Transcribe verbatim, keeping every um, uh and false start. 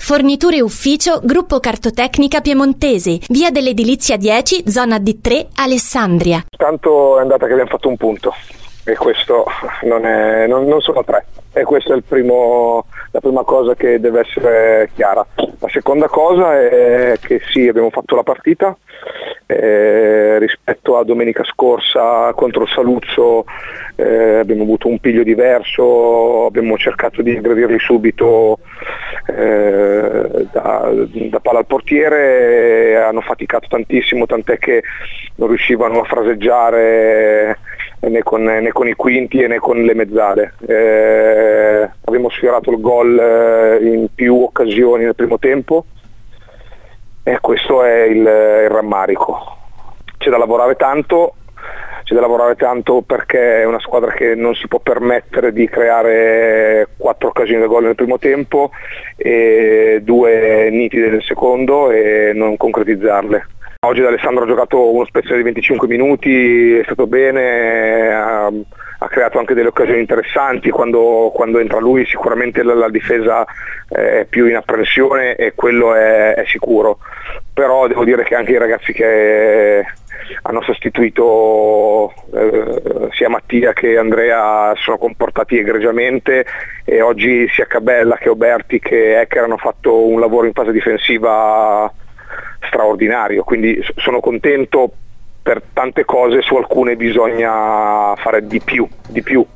Forniture ufficio Gruppo Cartotecnica Piemontesi, via dell'Edilizia dieci, zona D tre, Alessandria. Tanto è andata che abbiamo fatto un punto e questo non, è, non, non sono tre, e questa è il primo, la prima cosa che deve essere chiara. La seconda cosa è che sì, abbiamo fatto la partita, eh, rispetto a domenica scorsa contro il Saluzzo eh, abbiamo avuto un piglio diverso, abbiamo cercato di aggredirli subito eh, da, da palla al portiere, hanno faticato tantissimo, tant'è che non riuscivano a fraseggiare né con, né con i quinti e né con le mezzale. Eh, abbiamo sfiorato il gol eh, in più occasioni nel primo tempo e questo è il, il rammarico. C'è da lavorare tanto, c'è da lavorare tanto perché è una squadra che non si può permettere di creare quattro occasioni da gol nel primo tempo e due nitide nel secondo e non concretizzarle. Oggi D'Alessandro ha giocato uno spezzone di venticinque minuti, è stato bene, ha, ha creato anche delle occasioni interessanti, quando, quando entra lui sicuramente la, la difesa è più in apprensione e quello è, è sicuro, però devo dire che anche i ragazzi che hanno sostituito eh, sia Mattia che Andrea sono comportati egregiamente e oggi sia Cabella che Oberti che Ecker hanno fatto un lavoro in fase difensiva straordinario, quindi sono contento per tante cose, su alcune bisogna fare di più, di più.